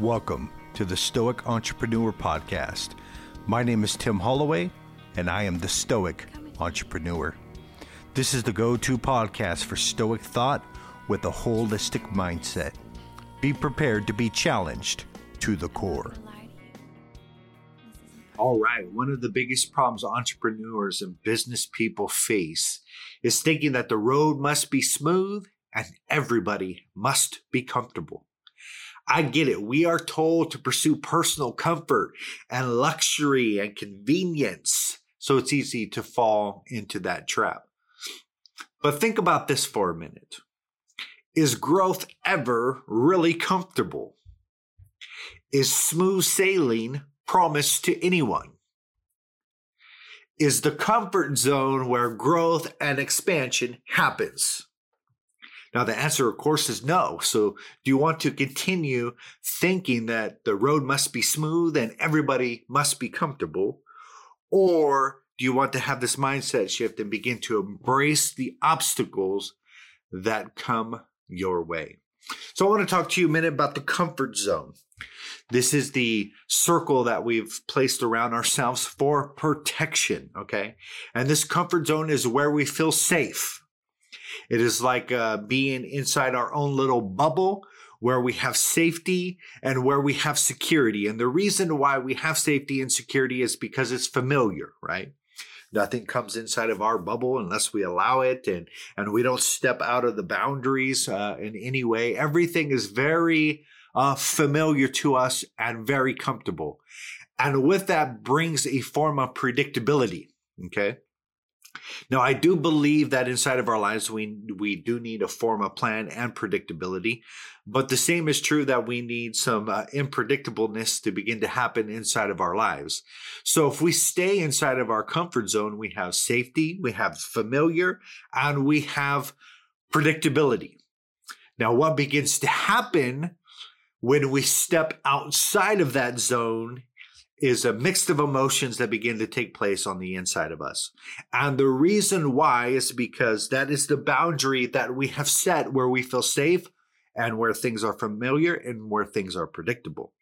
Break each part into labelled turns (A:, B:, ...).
A: Welcome to the Stoic Entrepreneur Podcast. My name is Tim Holloway, and I am the Stoic Entrepreneur. This is the go-to podcast for Stoic thought with a holistic mindset. Be prepared to be challenged to the core. All right, one of the biggest problems entrepreneurs and business people face is thinking that the road must be smooth and everybody must be comfortable. I get it. We are told to pursue personal comfort and luxury and convenience, so it's easy to fall into that trap. But think about this for a minute. Is growth ever really comfortable? Is smooth sailing promised to anyone? Is the comfort zone where growth and expansion happens? Now, the answer, of course, is no. So do you want to continue thinking that the road must be smooth and everybody must be comfortable? Or do you want to have this mindset shift and begin to embrace the obstacles that come your way? So I want to talk to you a minute about the comfort zone. This is the circle that we've placed around ourselves for protection, okay? And this comfort zone is where we feel safe. It is like being inside our own little bubble where we have safety and where we have security. And the reason why we have safety and security is because it's familiar, right? Nothing comes inside of our bubble unless we allow it, and we don't step out of the boundaries in any way. Everything is very familiar to us and very comfortable. And with that brings a form of predictability, okay? Now, I do believe that inside of our lives, we do need a form of plan and predictability, but the same is true that we need some unpredictableness to begin to happen inside of our lives. So if we stay inside of our comfort zone, we have safety, we have familiar, and we have predictability. Now, what begins to happen when we step outside of that zone is a mix of emotions that begin to take place on the inside of us. And the reason why is because that is the boundary that we have set where we feel safe and where things are familiar and where things are predictable.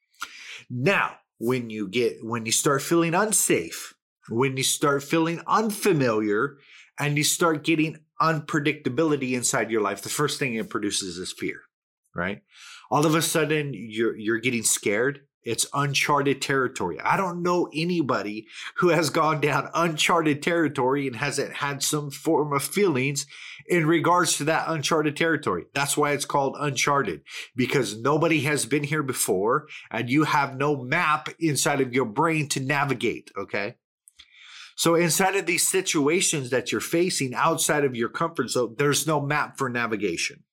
A: Now, when you start feeling unsafe, when you start feeling unfamiliar, and you start getting unpredictability inside your life, the first thing it produces is fear, right? All of a sudden, you're getting scared. It's uncharted territory. I don't know anybody who has gone down uncharted territory and hasn't had some form of feelings in regards to that uncharted territory. That's why it's called uncharted, because nobody has been here before and you have no map inside of your brain to navigate, okay? So inside of these situations that you're facing outside of your comfort zone, there's no map for navigation.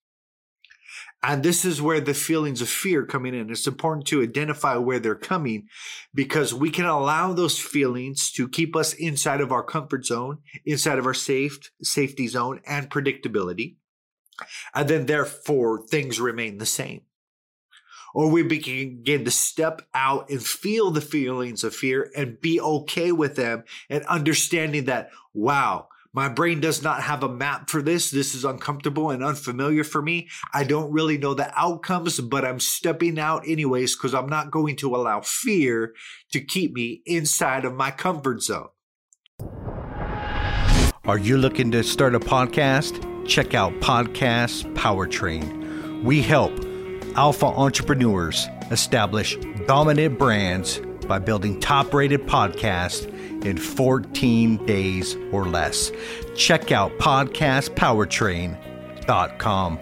A: And this is where the feelings of fear come in. It's important to identify where they're coming because we can allow those feelings to keep us inside of our comfort zone, inside of our safety zone and predictability. And then therefore things remain the same. Or we begin to step out and feel the feelings of fear and be okay with them and understanding that, wow, my brain does not have a map for this. This is uncomfortable and unfamiliar for me. I don't really know the outcomes, but I'm stepping out anyways because I'm not going to allow fear to keep me inside of my comfort zone. Are you looking to start a podcast? Check out Podcast Powertrain. We help alpha entrepreneurs establish dominant brands by building top-rated podcasts in 14 days or less. Check out podcastpowertrain.com.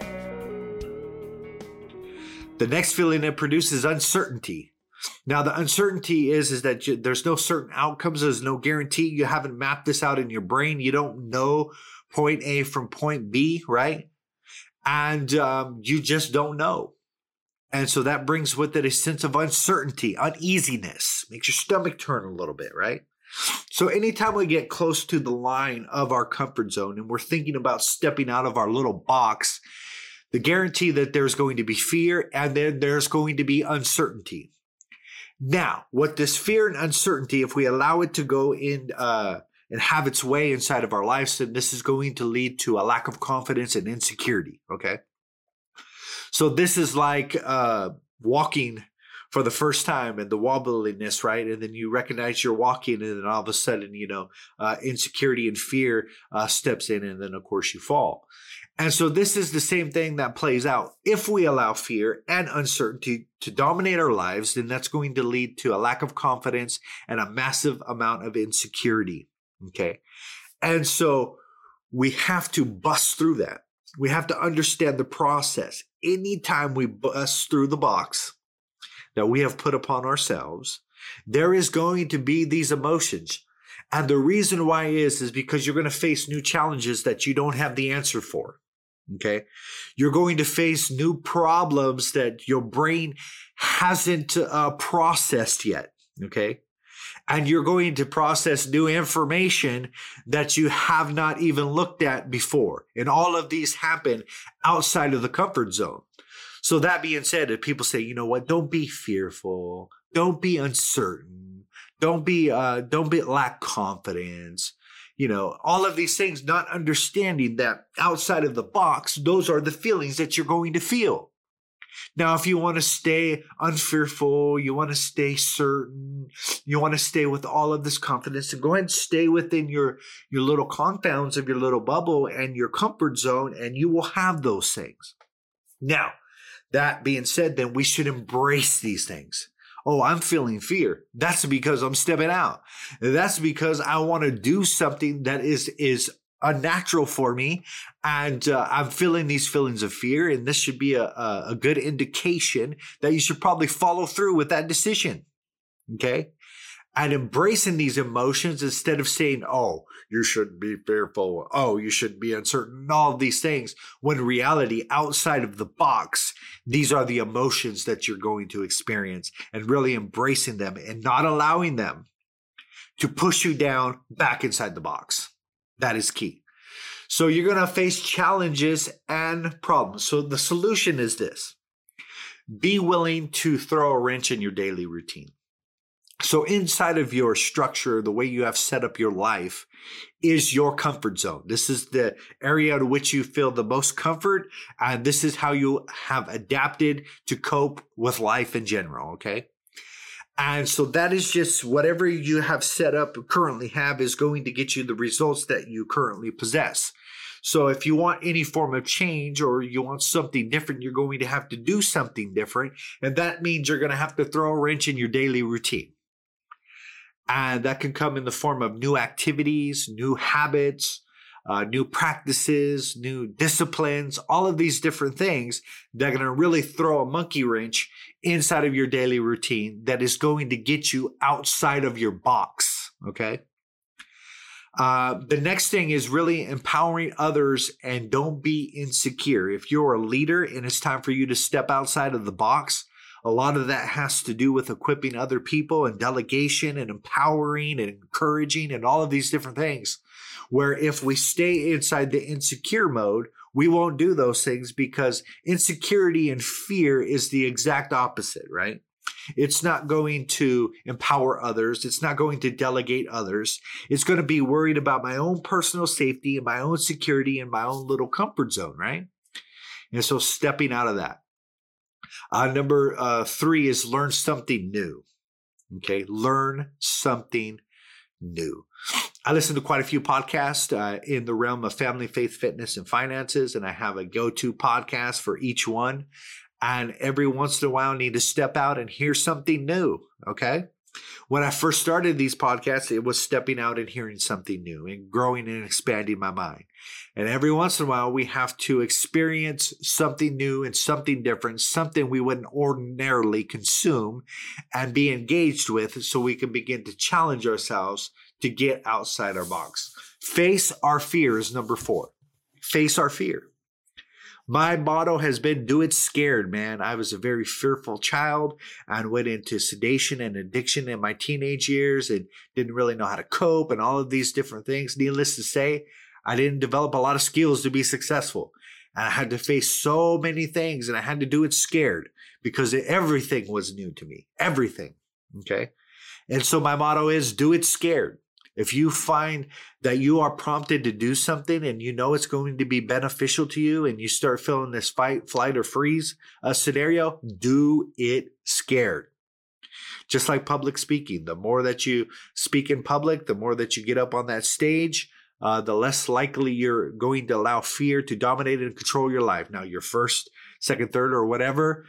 A: The next feeling it produces uncertainty. Now, the uncertainty is that there's no certain outcomes. There's no guarantee. You haven't mapped this out in your brain. You don't know point A from point B, right? And you just don't know. And so that brings with it a sense of uncertainty, uneasiness, makes your stomach turn a little bit, right? So anytime we get close to the line of our comfort zone and we're thinking about stepping out of our little box, the guarantee that there's going to be fear and then there's going to be uncertainty. Now, what this fear and uncertainty, if we allow it to go in and have its way inside of our lives, then this is going to lead to a lack of confidence and insecurity, okay? So this is like walking for the first time and the wobbliness, right? And then you recognize you're walking, and then all of a sudden, insecurity and fear steps in, and then of course you fall. And so this is the same thing that plays out. If we allow fear and uncertainty to dominate our lives, then that's going to lead to a lack of confidence and a massive amount of insecurity. Okay. And so we have to bust through that. We have to understand the process. Anytime we bust through the box that we have put upon ourselves, there is going to be these emotions. And the reason why is because you're going to face new challenges that you don't have the answer for. Okay. You're going to face new problems that your brain hasn't processed yet. Okay. And you're going to process new information that you have not even looked at before. And all of these happen outside of the comfort zone. So that being said, if people say, you know what, don't be fearful, don't be uncertain, don't lack confidence. All of these things, not understanding that outside of the box, those are the feelings that you're going to feel. Now, if you want to stay unfearful, you want to stay certain, you want to stay with all of this confidence, and go ahead and stay within your little confines of your little bubble and your comfort zone, and you will have those things. Now, that being said, then we should embrace these things. Oh, I'm feeling fear. That's because I'm stepping out. That's because I want to do something that is unnatural for me. And I'm feeling these feelings of fear. And this should be a good indication that you should probably follow through with that decision. Okay. And embracing these emotions instead of saying, oh, you should be fearful. Oh, you should be uncertain. All of these things. When in reality, outside of the box, these are the emotions that you're going to experience, and really embracing them and not allowing them to push you down back inside the box. That is key. So you're going to face challenges and problems. So the solution is this: be willing to throw a wrench in your daily routine. So inside of your structure, the way you have set up your life is your comfort zone. This is the area in which you feel the most comfort. And this is how you have adapted to cope with life in general. Okay. And so that is just whatever you have set up, currently have, is going to get you the results that you currently possess. So if you want any form of change or you want something different, you're going to have to do something different. And that means you're going to have to throw a wrench in your daily routine. And that can come in the form of new activities, new habits, new practices, new disciplines, all of these different things that are going to really throw a monkey wrench inside of your daily routine that is going to get you outside of your box. Okay. The next thing is really empowering others, and don't be insecure. If you're a leader and it's time for you to step outside of the box, a lot of that has to do with equipping other people and delegation and empowering and encouraging and all of these different things. Where if we stay inside the insecure mode, we won't do those things, because insecurity and fear is the exact opposite, right? It's not going to empower others. It's not going to delegate others. It's going to be worried about my own personal safety and my own security and my own little comfort zone, right? And so stepping out of that. Number 3 is learn something new. Okay, learn something new. I listen to quite a few podcasts in the realm of family, faith, fitness, and finances, and I have a go-to podcast for each one. And every once in a while, I need to step out and hear something new. Okay. When I first started these podcasts, it was stepping out and hearing something new and growing and expanding my mind. And every once in a while, we have to experience something new and something different, something we wouldn't ordinarily consume and be engaged with, so we can begin to challenge ourselves to get outside our box. Face our fear is number 4. Face our fear. My motto has been, do it scared, man. I was a very fearful child and went into sedation and addiction in my teenage years and didn't really know how to cope and all of these different things. Needless to say, I didn't develop a lot of skills to be successful. And I had to face so many things, and I had to do it scared because everything was new to me. Everything. Okay. And so my motto is, do it scared. If you find that you are prompted to do something and you know it's going to be beneficial to you, and you start feeling this fight, flight, or freeze scenario, do it scared. Just like public speaking, the more that you speak in public, the more that you get up on that stage, the less likely you're going to allow fear to dominate and control your life. Now, your first, second, third, or whatever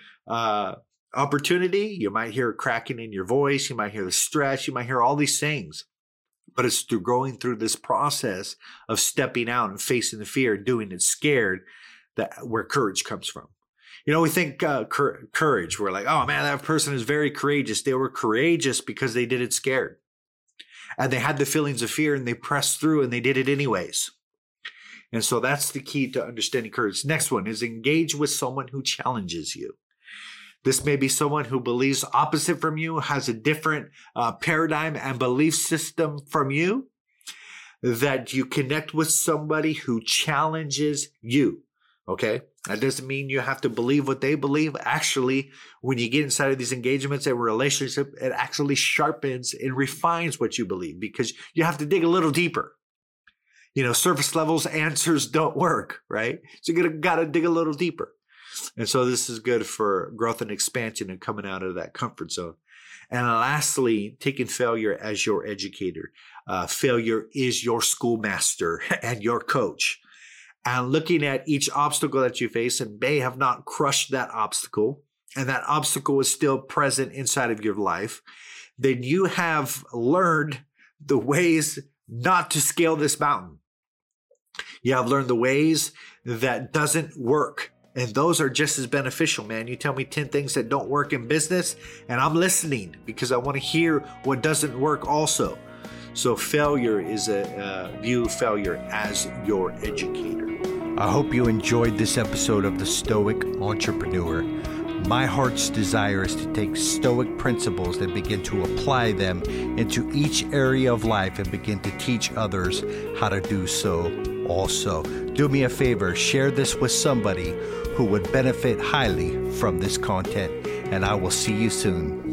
A: opportunity, you might hear a cracking in your voice, you might hear the stress, you might hear all these things. But it's through going through this process of stepping out and facing the fear, doing it scared, where courage comes from. We think courage. We're like, oh man, that person is very courageous. They were courageous because they did it scared. And they had the feelings of fear and they pressed through and they did it anyways. And so that's the key to understanding courage. Next one is engage with someone who challenges you. This may be someone who believes opposite from you, has a different paradigm and belief system from you, that you connect with somebody who challenges you. Okay? That doesn't mean you have to believe what they believe. Actually, when you get inside of these engagements and relationship, it actually sharpens and refines what you believe because you have to dig a little deeper. Surface levels answers don't work, right? So you got to dig a little deeper. And so this is good for growth and expansion and coming out of that comfort zone. And lastly, taking failure as your educator. Failure is your schoolmaster and your coach. And looking at each obstacle that you face and may have not crushed that obstacle, and that obstacle is still present inside of your life, then you have learned the ways not to scale this mountain. You have learned the ways that doesn't work. And those are just as beneficial, man. You tell me 10 things that don't work in business, and I'm listening because I want to hear what doesn't work also. So failure is view failure as your educator. I hope you enjoyed this episode of The Stoic Entrepreneur. My heart's desire is to take Stoic principles and begin to apply them into each area of life and begin to teach others how to do so also. Do me a favor, share this with somebody who would benefit highly from this content, and I will see you soon.